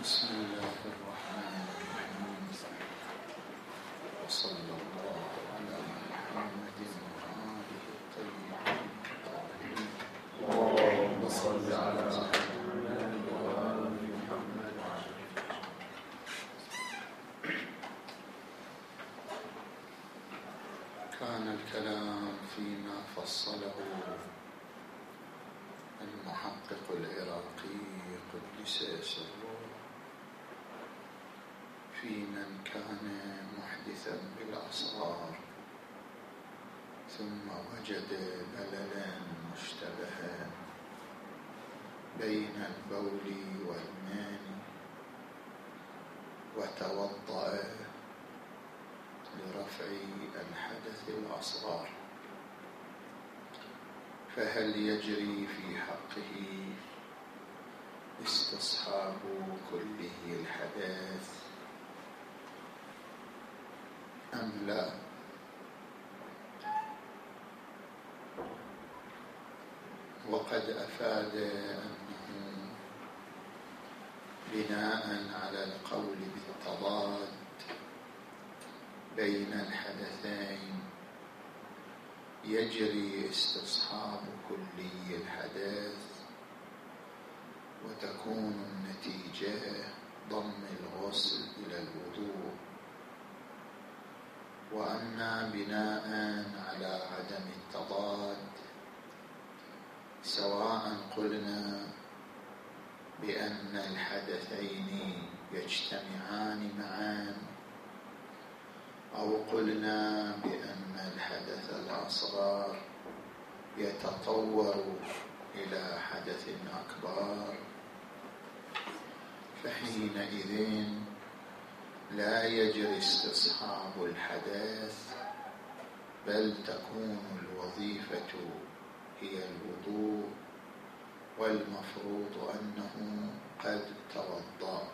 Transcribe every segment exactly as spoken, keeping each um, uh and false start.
بسم الله الرحمن الرحيم. وصلى الله على محمد وآله الطيبين الطاهرين. اللهم صل على محمد وآل محمد. كان الكلام فيما فصله المحقق العراقي قدس سره في من كان محدثا بالأسرار ثم وجد بللا مشتبها بين البول والماء وتوضأ لرفع الحدث الأصغر، فهل يجري في حقه استصحاب كله الحدث أم لا؟ وقد أفاد أنه بناء على القول بالتضاد بين الحدثين يجري استصحاب كلي الحدث وتكون النتيجة ضم الغسل إلى الوضوء. وأما بناء على عدم التضاد، سواء قلنا بأن الحدثين يجتمعان معا أو قلنا بأن الحدث الأصغر يتطور إلى حدث أكبر، فحينئذ لا يجري استصحاب الحدث، بل تكون الوظيفة هي الوضوء، والمفروض أنه قد توضأ.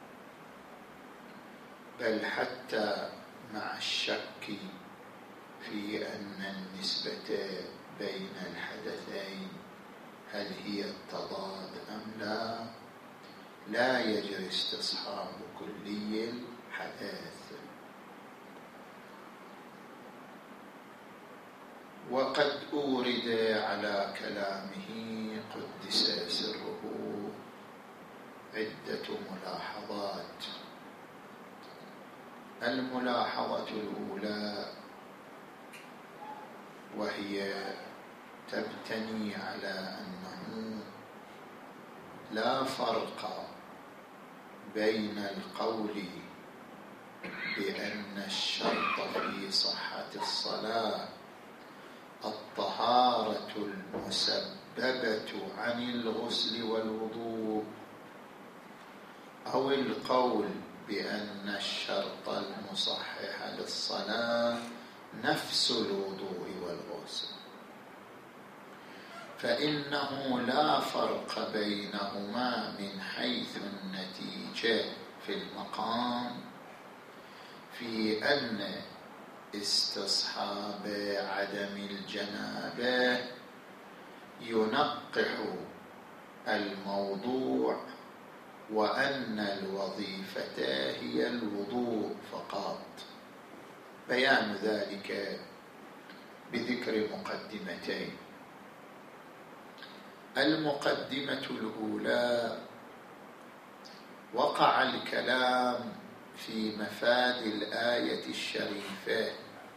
بل حتى مع الشك في أن النسبة بين الحدثين هل هي التضاد أم لا، لا يجري استصحاب كلي الحدث. وقد أورد على كلامه قدس سره عدة ملاحظات. الملاحظة الأولى وهي تبتني على أنه لا فرق بين القول بأن الشرط في صحة الصلاة الطهارة المسببة عن الغسل والوضوء، أو القول بأن الشرط المصحح للصلاة نفس الوضوء والغسل، فإنه لا فرق بينهما من حيث النتيجة في المقام، في أن استصحاب عدم الجنابة ينقح الموضوع، وأن الوظيفة هي الوضوء فقط. بيان ذلك بذكر مقدمتين. المقدمة الأولى: وقع الكلام في مفاد الآية الشريفة: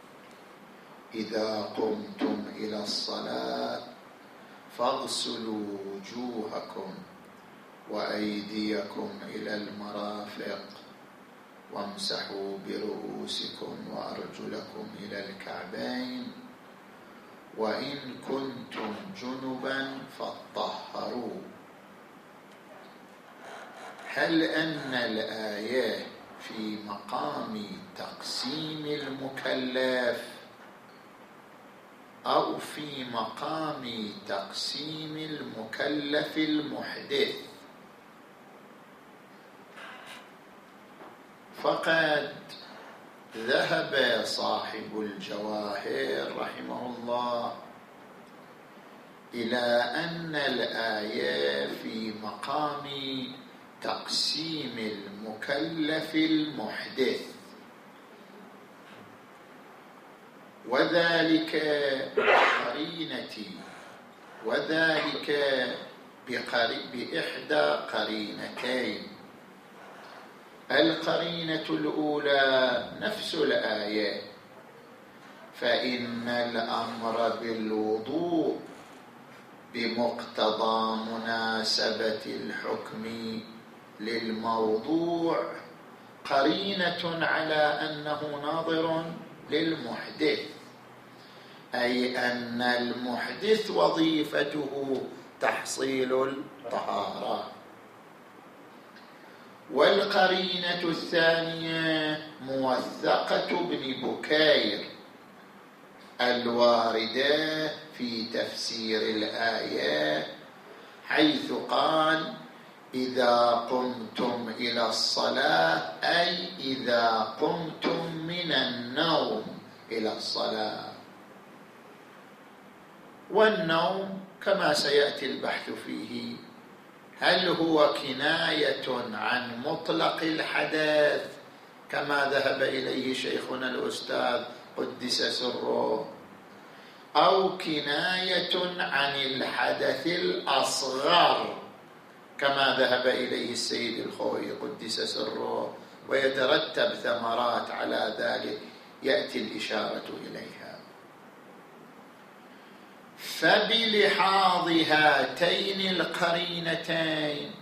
إذا قمتم إلى الصلاة فاغسلوا وجوهكم وأيديكم إلى المرافق وامسحوا برؤوسكم وأرجلكم إلى الكعبين وإن كنتم جنبا فاطهروا. هل أن الآية في مقام تقسيم المكلف أو في مقام تقسيم المكلف المحدث؟ فقد ذهب صاحب الجواهر رحمه الله إلى أن الآية في مقام تقسيم المكلف المحدث، وذلك بقرينة وذلك بإحدى قرينتين. القرينة الأولى نفس الآية، فإن الأمر بالوضوء بمقتضى مناسبة الحكم للموضوع قرينة على أنه ناظر للمحدث، أي أن المحدث وظيفته تحصيل الطهارة. والقرينة الثانية موثقة بن بكير الواردة في تفسير الآية، حيث قال: إذا قمتم إلى الصلاة، أي إذا قمتم من النوم إلى الصلاة. والنوم كما سيأتي البحث فيه، هل هو كناية عن مطلق الحدث كما ذهب إليه شيخنا الأستاذ قدس سره، أو كناية عن الحدث الأصغر كما ذهب إليه السيد الخوئي قدس سره، ويترتب ثمرات على ذلك يأتي الإشارة إليها. فبلحاظ هاتين القرينتين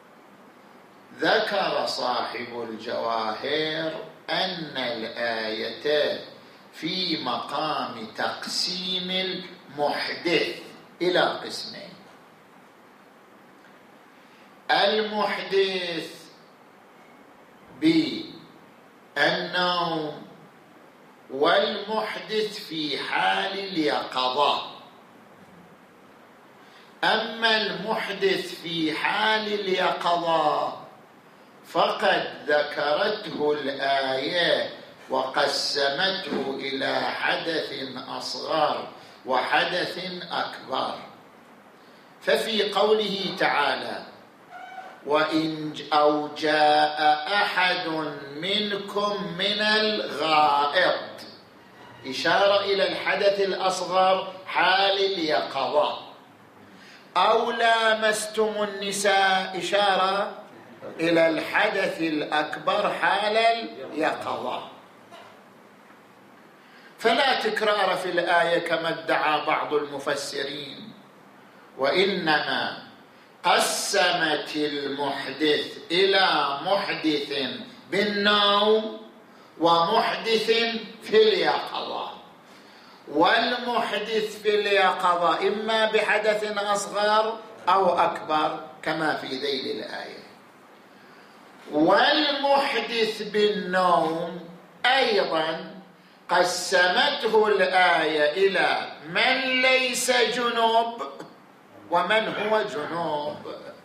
ذكر صاحب الجواهر أن الآية في مقام تقسيم المحدث إلى قسمين: المحدث بالنوم، والمحدث في حال اليقظة. أما المحدث في حال اليقظة فقد ذكرته الآية وقسمته إلى حدث أصغر وحدث أكبر. ففي قوله تعالى: وإن أو جاء أحد منكم من الغائط، إشارة إلى الحدث الأصغر حال اليقظة. أو لامستم النساء، إشارة إلى الحدث الأكبر حال اليقظة. فلا تكرار في الآية كما ادعى بعض المفسرين، وإنما قسمت المحدث إلى محدث بالنوم ومحدث في اليقظة. والمحدث في اليقظة إما بحدث أصغر أو أكبر كما في ذيل الآية. والمحدث بالنوم أيضا قسمته الآية إلى من ليس جنوب ومن هو جنوب.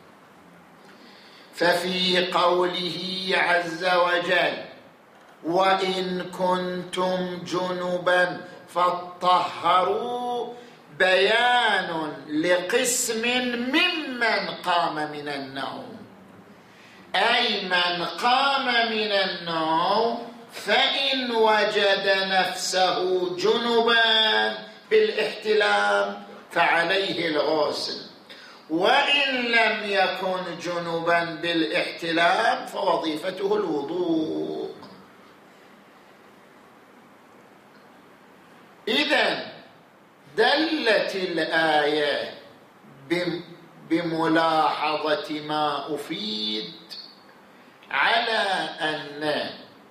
ففي قوله عز وجل: وإن كنتم جنبا فاطهروا، بيان لقسم ممن قام من النوم، أي من قام من النوم فإن وجد نفسه جنبا بالاحتلام فعليه الغسل، وإن لم يكن جنبا بالاحتلام فوظيفته الوضوء. إذن دلت الآية بملاحظة ما أفيد على أن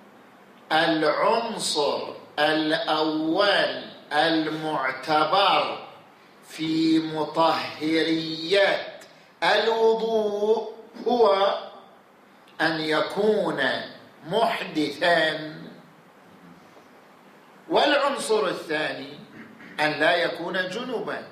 العنصر الأول المعتبر في مطهرية الوضوء هو أن يكون محدثا، والعنصر الثاني أن لا يكون جنبا،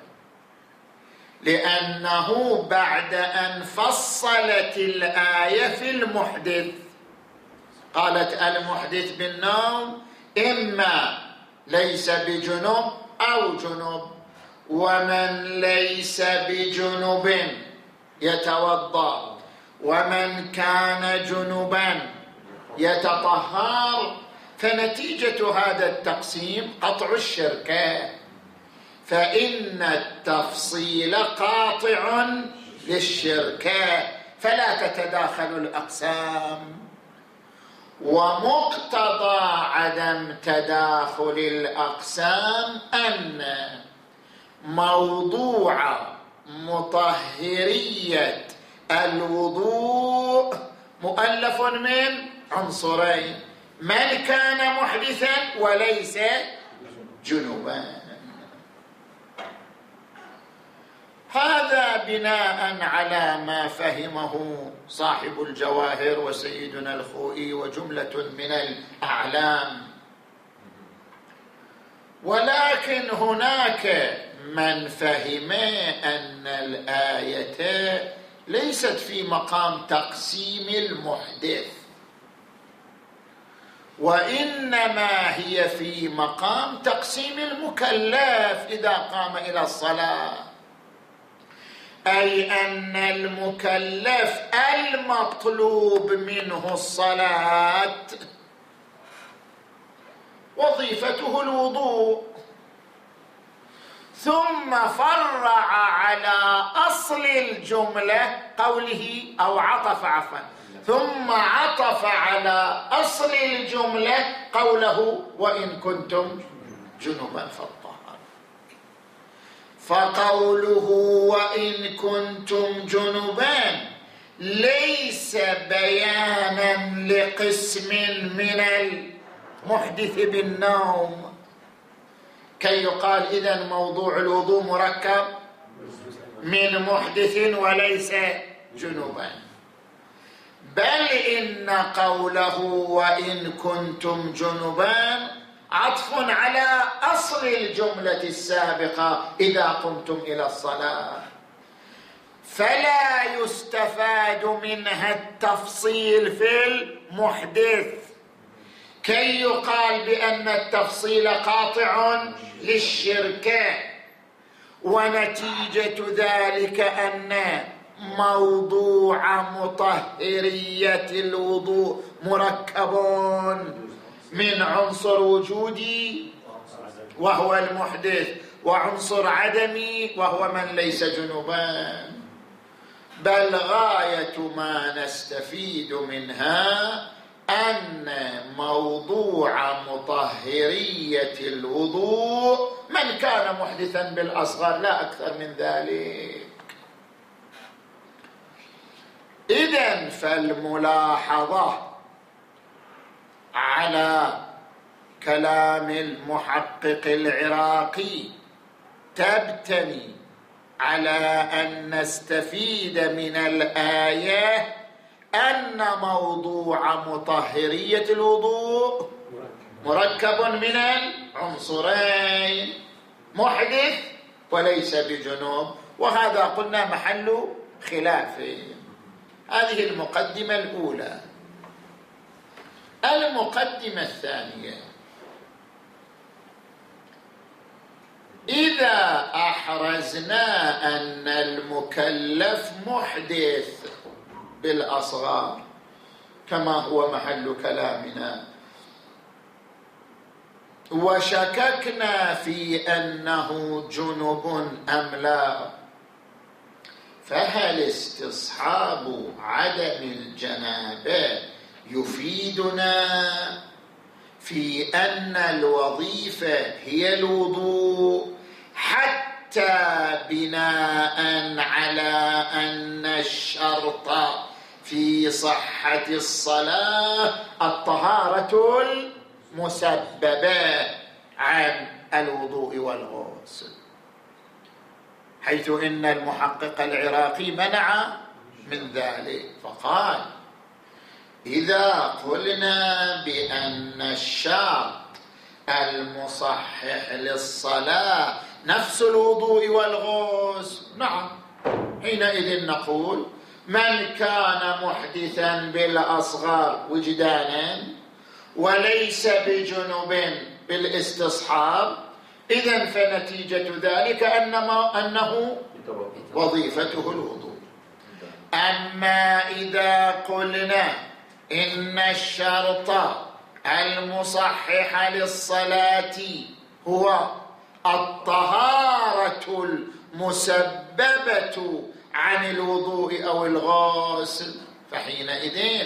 لأنه بعد أن فصلت الآية في المحدث قالت: المحدث بالنوم إما ليس بجنب أو جنب، ومن ليس بجنب يتوضأ ومن كان جنبا يتطهر، فنتيجة هذا التقسيم قطع الشركة، فإن التفصيل قاطع للشركة فلا تتداخل الأقسام. ومقتضى عدم تداخل الأقسام أن موضوع مطهرية الوضوء مؤلف من عنصرين: من كان محدثا وليس جنبا. هذا بناء على ما فهمه صاحب الجواهر وسيدنا الخوئي وجملة من الأعلام. ولكن هناك من فهم أن الآية ليست في مقام تقسيم المحدث، وإنما هي في مقام تقسيم المكلف إذا قام إلى الصلاة، أي أن المكلف المطلوب منه الصلاة وظيفته الوضوء، ثم فرع على أصل الجملة قوله أو عطف عفوا ثم عطف على أصل الجملة قوله وإن كنتم جنبا فاطهروا. فقوله وإن كنتم جنبا ليس بيانا لقسم من المحدث بالنوم، كي يقال إذن موضوع الوضوء مركب من محدث وليس جنوبا، بل إن قوله وإن كنتم جنبا عطف على أصل الجملة السابقة إذا قمتم إلى الصلاة، فلا يستفاد منها التفصيل في المحدث كي يقال بأن التفصيل قاطع للشركة. ونتيجة ذلك أن موضوع مطهرية الوضوء مركب من عنصر وجودي وهو المحدث، وعنصر عدمي وهو من ليس جنبا. بل غاية ما نستفيد منها أن موضوع مطهرية الوضوء من كان محدثا بالأصغر، لا أكثر من ذلك. إذن فالملاحظة على كلام المحقق العراقي تبتني على أن نستفيد من الآية أن موضوع مطهرية الوضوء مركب من العنصرين محدث وليس بجنوب، وهذا قلنا محل خلاف. هذه المقدمة الأولى. المقدمة الثانية: إذا أحرزنا أن المكلف محدث بالأصغار كما هو محل كلامنا، وشككنا في أنه جنب أم لا، فهل استصحاب عدم الجنابة يفيدنا في أن الوظيفة هي الوضوء، حتى بناء على أن الشرط في صحة الصلاة الطهارة المسببة عن الوضوء والغسل، حيث إن المحقق العراقي منع من ذلك فقال: إذا قلنا بأن الشرط المصحح للصلاة نفس الوضوء والغسل، نعم، حينئذ نقول من كان محدثا بالأصغر وجدانا وليس بجنب بالاستصحاب، إذن فنتيجة ذلك أنه وظيفته الوضوء. أما إذا قلنا إن الشرط المصحح للصلاة هو الطهارة المسببة عن الوضوء أو الغسل، فحينئذ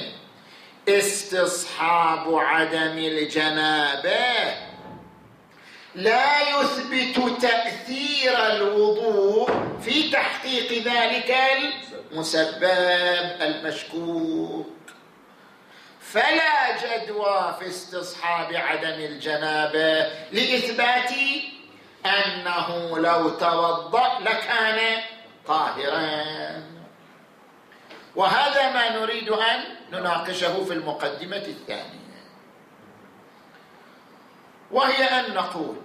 استصحاب عدم الجنابة لا يثبت تأثير الوضوء في تحقيق ذلك المسبب المشكوك، فلا جدوى في استصحاب عدم الجنابة لإثبات أنه لو توضأ لكان طاهرا. وهذا ما نريد أن نناقشه في المقدمة الثانية، وهي أن نقول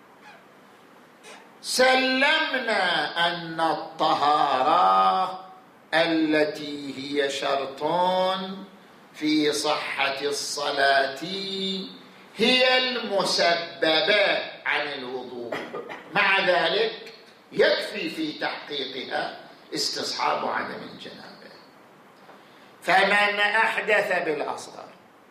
سلمنا أن الطهارة التي هي شرط في صحة الصلاة هي المسببة عن الوضوء، مع ذلك يكفي في تحقيقها استصحاب عدم الجنابة. فمن أحدث بالأصغر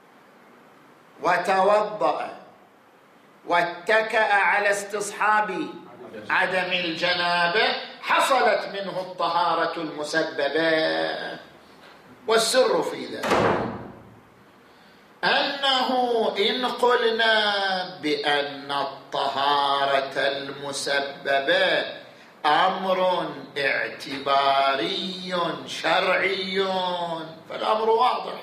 وتوضأ واتكأ على استصحاب عدم الجنابة حصلت منه الطهارة المسببة. والسر في ذلك أنه إن قلنا بأن الطهارة المسببة أمر اعتباري شرعي فالأمر واضح،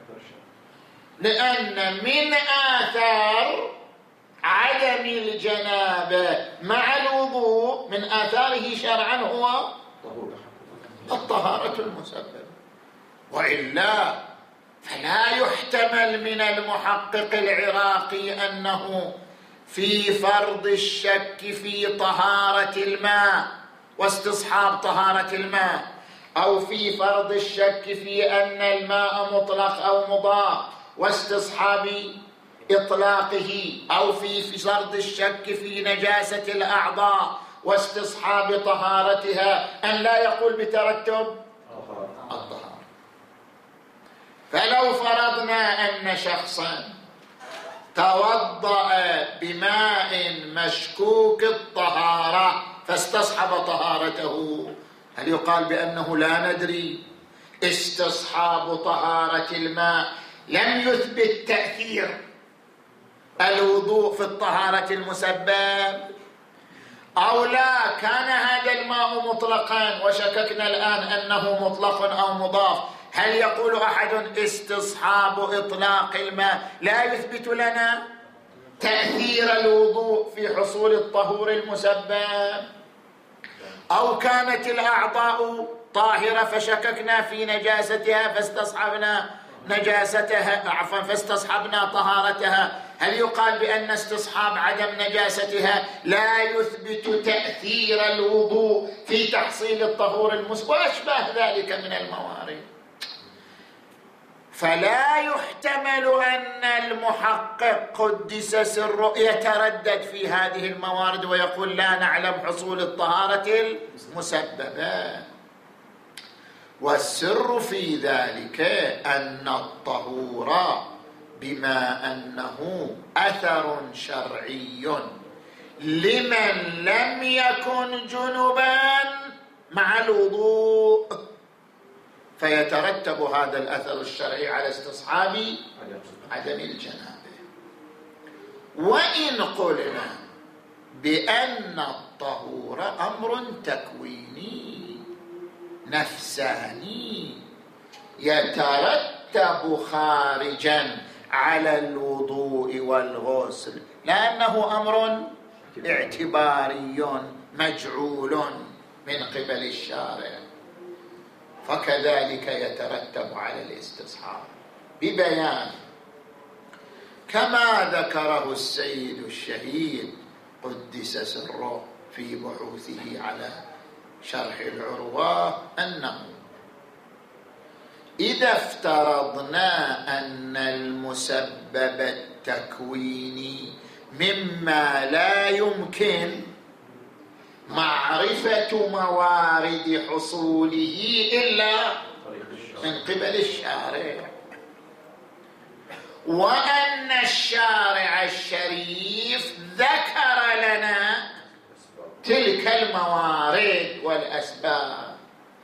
لأن من آثار عدم الجنابة مع الوضوء من آثاره شرعا هو الطهارة المسببة، وإلا فلا يحتمل من المحقق العراقي أنه في فرض الشك في طهارة الماء واستصحاب طهارة الماء، أو في فرض الشك في أن الماء مطلق أو مضاف واستصحاب إطلاقه، أو في فرض الشك في نجاسة الأعضاء واستصحاب طهارتها، أن لا يقول بترتب الطهارة. فلو فرضنا أن شخصا توضأ بماء مشكوك الطهارة فاستصحب طهارته، هل يقال بأنه لا ندري؟ استصحاب طهارة الماء لم يثبت تأثير الوضوء في الطهارة المسبب، أو لا كان هذا الماء مطلقا وشككنا الآن أنه مطلق أو مضاف، هل يقول أحد استصحاب إطلاق الماء لا يثبت لنا تأثير الوضوء في حصول الطهور المسبب؟ أو كانت الأعضاء طاهرة فشككنا في نجاستها فاستصحبنا نجاستها عفوا فاستصحبنا طهارتها، هل يقال بأن استصحاب عدم نجاستها لا يثبت تأثير الوضوء في تحصيل الطهور المسبب وأشباه ذلك من الموارد؟ فلا يحتمل أن المحقق قدس سره يتردد في هذه الموارد ويقول لا نعلم حصول الطهارة المسببة. والسر في ذلك أن الطهور بما أنه أثر شرعي لمن لم يكن جنبا مع الوضوء، فيترتب هذا الأثر الشرعي على استصحاب عدم الجنابة. وإن قلنا بأن الطهور أمر تكويني نفساني يترتب خارجا على الوضوء والغسل، لأنه أمر اعتباري مجعول من قبل الشارع، فكذلك يترتب على الاستصحاب ببيان كما ذكره السيد الشهيد قدس سره في بحوثه على شرح العروة، أنه إذا افترضنا أن المسبب التكويني مما لا يمكن معرفة موارد حصوله إلا من قبل الشارع، وأن الشارع الشريف ذكر لنا تلك الموارد والأسباب،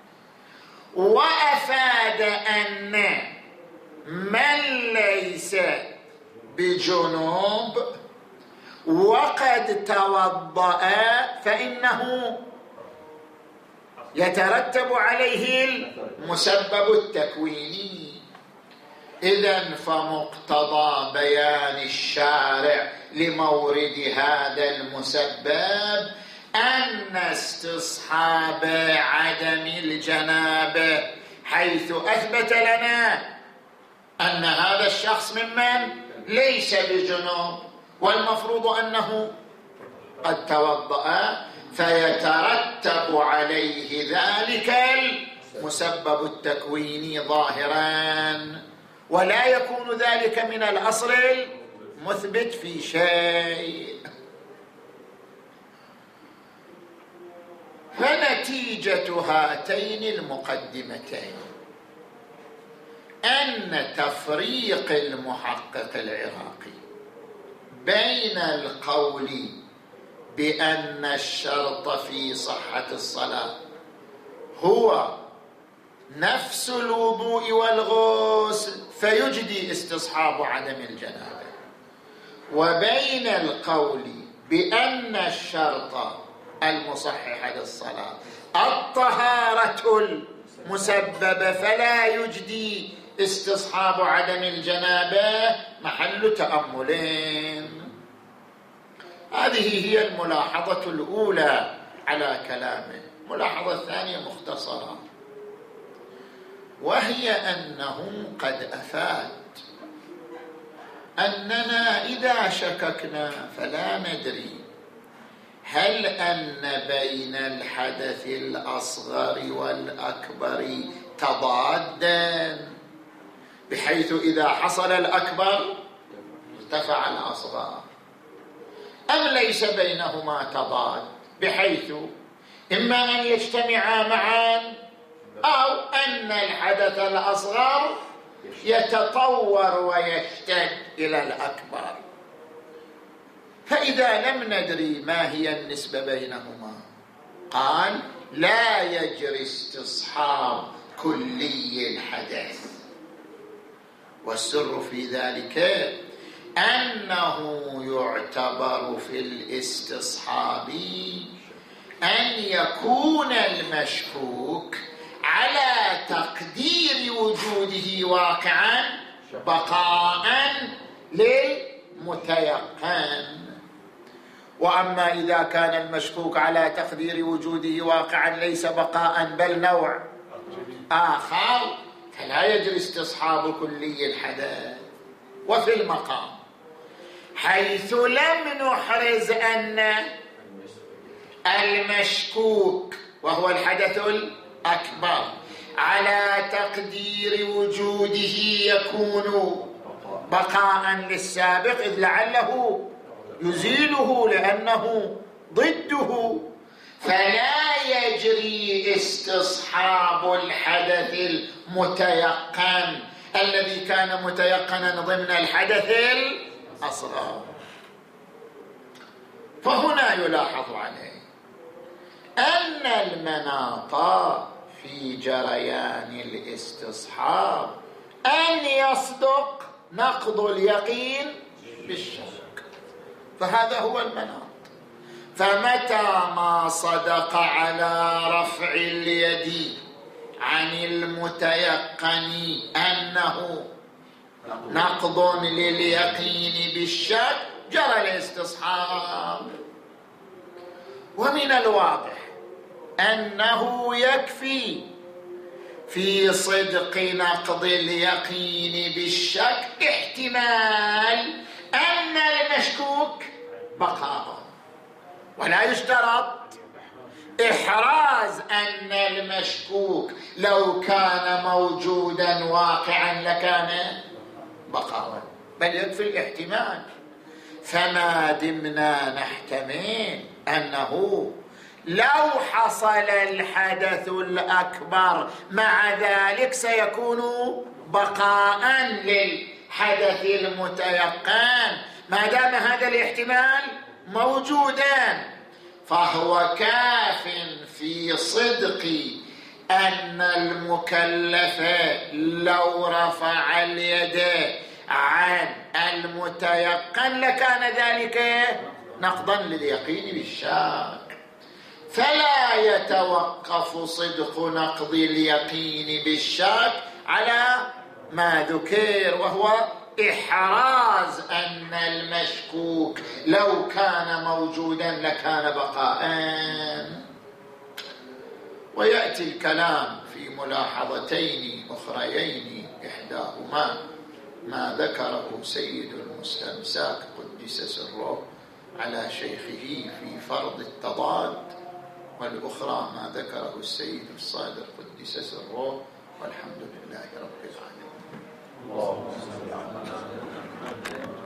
وأفاد أن من ليس بجنوب وقد توضأ فإنه يترتب عليه المسبب التكويني. إذن فمقتضى بيان الشارع لمورد هذا المسبب أن استصحاب عدم الجنابة، حيث أثبت لنا أن هذا الشخص ممن ليس بجنوب والمفروض أنه قد توضأ، فيترتب عليه ذلك المسبب التكويني ظاهرا، ولا يكون ذلك من الأصل المثبت في شيء. فنتيجة هاتين المقدمتين أن تفريق المحقق العراقي بين القول بأن الشرط في صحة الصلاة هو نفس الوضوء والغسل فيجدي استصحاب عدم الجنابة، وبين القول بأن الشرط المصحح للصلاة الطهارة المسببة فلا يجدي استصحاب عدم الجنابة، محل تأملين. هذه هي الملاحظة الأولى على كلامه. الملاحظة الثانية مختصرة، وهي أنه قد أفاد أننا إذا شككنا فلا ندري هل أن بين الحدث الأصغر والأكبر تضادا، بحيث إذا حصل الأكبر ارتفع الأصغر، أم ليس بينهما تضاد، بحيث إما أن يجتمعا معا أو أن الحدث الأصغر يتطور ويشتد إلى الأكبر. فإذا لم ندري ما هي النسبة بينهما، قال لا يجري استصحاب كلي الحدث، والسر في ذلك أنه يعتبر في الاستصحاب أن يكون المشكوك على تقدير وجوده واقعا بقاء للمتيقن. وأما إذا كان المشكوك على تقدير وجوده واقعا ليس بقاء بل نوع آخر فلا يجري استصحاب كلي الحدث. وفي المقام حيث لم نحرز أن المشكوك وهو الحدث الأكبر على تقدير وجوده يكون بقاء للسابق، إذ لعله يزيله لأنه ضده، فلا يجري استصحاب الحدث المتيقن الذي كان متيقنا ضمن الحدث الأصغر. فهنا يلاحظ عليه أن المناط في جريان الاستصحاب أن يصدق نقض اليقين بالشك، فهذا هو المناط. فمتى ما صدق على رفع اليد عن المتيقن أنه نقض لليقين بالشك جرى الاستصحاب. ومن الواضح أنه يكفي في صدق نقض اليقين بالشك احتمال أن المشكوك بقاء، ولا يشترط إحراز أن المشكوك لو كان موجودا واقعا لكان بقاء، بل يكفي الاحتمال. فما دمنا نحتمل أنه لو حصل الحدث الأكبر مع ذلك سيكون بقاء للحدث المتيقن ما دام هذا الاحتمال موجودا، فهو كاف في صدق أن المكلف لو رفع اليد عن المتيقن لكان ذلك نقضا لليقين بالشك. فلا يتوقف صدق نقض اليقين بالشك على ما ذكر، وهو إحراز أن المشكوك لو كان موجودا لكان بقاء. ويأتي الكلام في ملاحظتين أخريين، إحداهما ما ذكره سيد المستمساك قدس سره على شيخه في فرض التضاد، والأخرى ما ذكره السيد الصادق قدس سره، والحمد لله رب العالمين.